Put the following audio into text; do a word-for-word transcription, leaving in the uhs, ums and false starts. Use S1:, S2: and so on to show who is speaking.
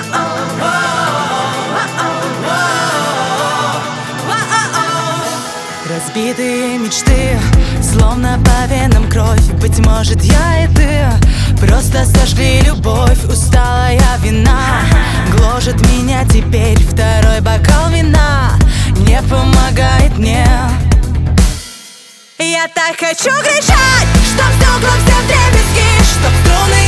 S1: Разбитые мечты, словно по венам кровь. Быть может, я и ты просто сожгли любовь. Усталая вина гложет меня теперь. Второй бокал вина не помогает мне. Я так хочу кричать, чтоб стекла все вдребезги, чтоб струны